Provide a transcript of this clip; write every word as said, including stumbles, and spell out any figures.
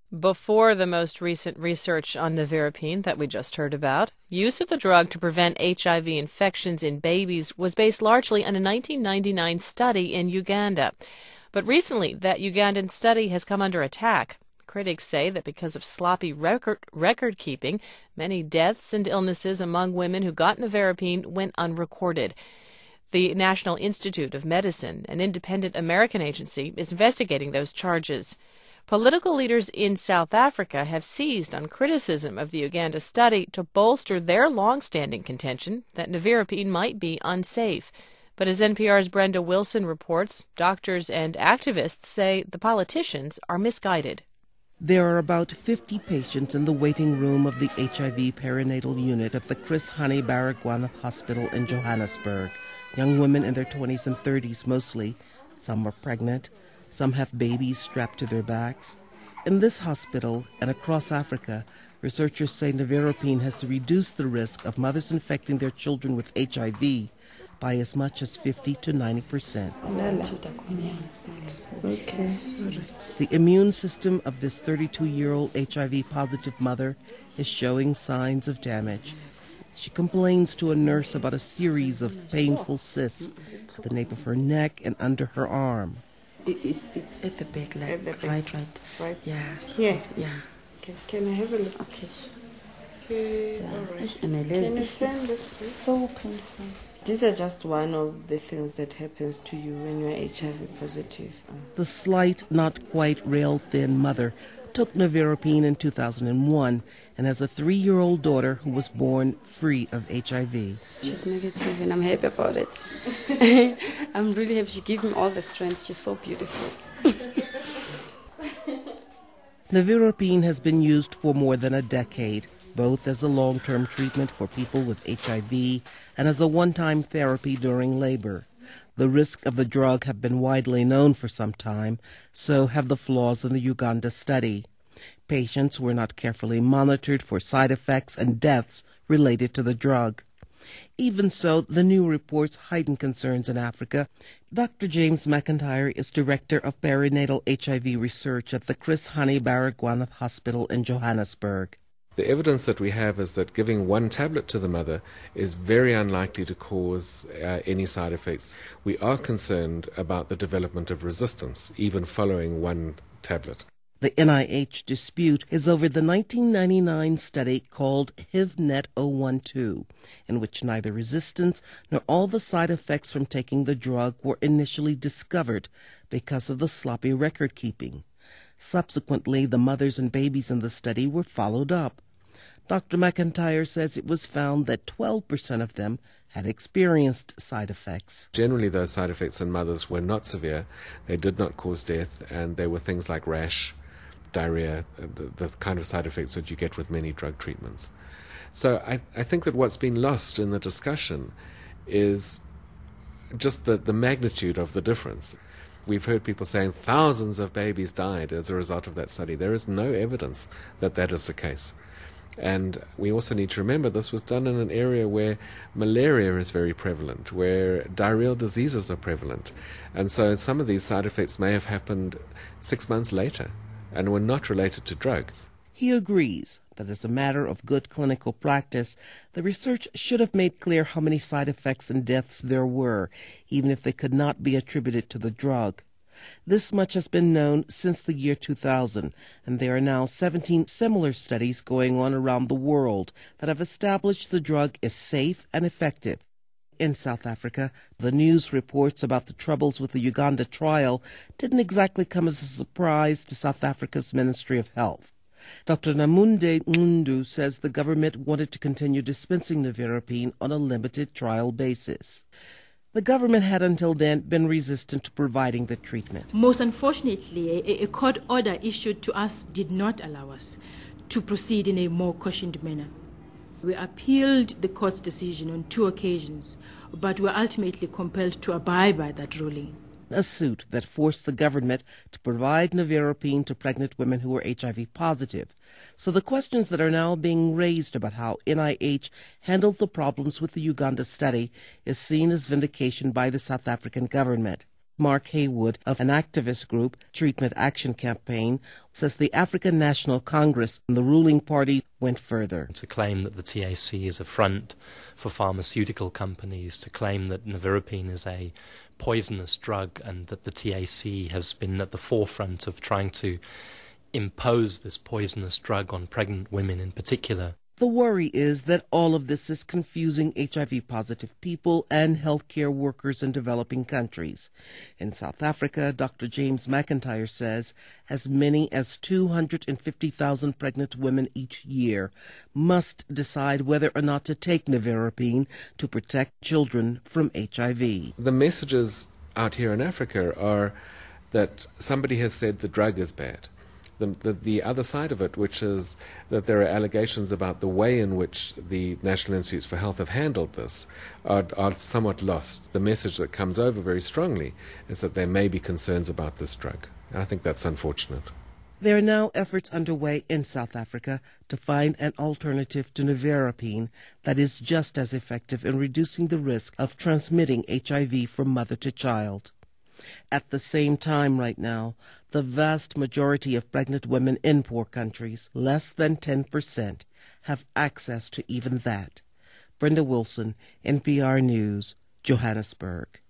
Before the most recent research on nevirapine that we just heard about, use of the drug to prevent H I V infections in babies was based largely on a nineteen ninety-nine study in Uganda. But recently, that Ugandan study has come under attack. Critics say that because of sloppy record, record keeping, many deaths and illnesses among women who got nevirapine went unrecorded. The National Institute of Medicine, an independent American agency, is investigating those charges. Political leaders in South Africa have seized on criticism of the Uganda study to bolster their long-standing contention that nevirapine might be unsafe. But as N P R's Brenda Wilson reports, doctors and activists say the politicians are misguided. There are about fifty patients in the waiting room of the H I V perinatal unit at the Chris Hani Baragwanath Hospital in Johannesburg. Young women in their twenties and thirties mostly. Some are pregnant. Some have babies strapped to their backs. In this hospital and across Africa, researchers say nevirapine has reduced the risk of mothers infecting their children with H I V by as much as fifty to ninety percent. Okay. The immune system of this thirty-two-year-old H I V-positive mother is showing signs of damage. She complains to a nurse about a series of painful cysts at the nape of her neck and under her arm. It, it's, it's at the back, like, at the back. right, right. Right. Yes. Here? Yeah. Okay. Can I have a look? Okay. Okay. Yeah. All right. And I Can you it's turn this way? so painful. These are just one of the things that happens to you when you're H I V positive. The slight, not quite rail-thin mother took nevirapine in two thousand one and has a three-year-old daughter who was born free of H I V. She's negative and I'm happy about it. I'm really happy. She gave me all the strength. She's so beautiful. Nevirapine has been used for more than a decade, both as a long-term treatment for people with H I V and as a one-time therapy during labor. The risks of the drug have been widely known for some time, so have the flaws in the Uganda study. Patients were not carefully monitored for side effects and deaths related to the drug. Even so, the new reports heighten concerns in Africa. Doctor James McIntyre is director of perinatal H I V research at the Chris Hani Baragwanath Hospital in Johannesburg. The evidence that we have is that giving one tablet to the mother is very unlikely to cause uh, any side effects. We are concerned about the development of resistance, even following one tablet. The N I H dispute is over the nineteen ninety-nine study called H I V net zero twelve, in which neither resistance nor all the side effects from taking the drug were initially discovered because of the sloppy record keeping. Subsequently, the mothers and babies in the study were followed up. Doctor McIntyre says it was found that twelve percent of them had experienced side effects. Generally, those side effects in mothers were not severe. They did not cause death, and they were things like rash, diarrhea, the, the kind of side effects that you get with many drug treatments. So I, I think that what's been lost in the discussion is just the, the magnitude of the difference. We've heard people saying thousands of babies died as a result of that study. There is no evidence that that is the case. And we also need to remember this was done in an area where malaria is very prevalent, where diarrheal diseases are prevalent. And so some of these side effects may have happened six months later and were not related to drugs. He agrees that as a matter of good clinical practice, the research should have made clear how many side effects and deaths there were, even if they could not be attributed to the drug. This much has been known since the year two thousand, and there are now seventeen similar studies going on around the world that have established the drug is safe and effective. In South Africa, the news reports about the troubles with the Uganda trial didn't exactly come as a surprise to South Africa's Ministry of Health. Doctor Namunde Ngundu says the government wanted to continue dispensing nevirapine on a limited trial basis. The government had until then been resistant to providing the treatment. Most unfortunately, a, a court order issued to us did not allow us to proceed in a more cautioned manner. We appealed the court's decision on two occasions, but were ultimately compelled to abide by that ruling. A suit that forced the government to provide nevirapine to pregnant women who were H I V positive. So the questions that are now being raised about how N I H handled the problems with the Uganda study is seen as vindication by the South African government. Mark Haywood of an activist group, Treatment Action Campaign, says the African National Congress and the ruling party went further. To claim that the T A C is a front for pharmaceutical companies, to claim that nevirapine is a poisonous drug and that the T A C has been at the forefront of trying to impose this poisonous drug on pregnant women in particular. The worry is that all of this is confusing H I V-positive people and healthcare workers in developing countries. In South Africa, Doctor James McIntyre says as many as two hundred fifty thousand pregnant women each year must decide whether or not to take nevirapine to protect children from H I V. The messages out here in Africa are that somebody has said the drug is bad. The, the, the other side of it, which is that there are allegations about the way in which the National Institutes for Health have handled this, are, are somewhat lost. The message that comes over very strongly is that there may be concerns about this drug. And I think that's unfortunate. There are now efforts underway in South Africa to find an alternative to nevirapine that is just as effective in reducing the risk of transmitting H I V from mother to child. At the same time right now, the vast majority of pregnant women in poor countries, less than ten percent, have access to even that. Brenda Wilson, N P R News, Johannesburg.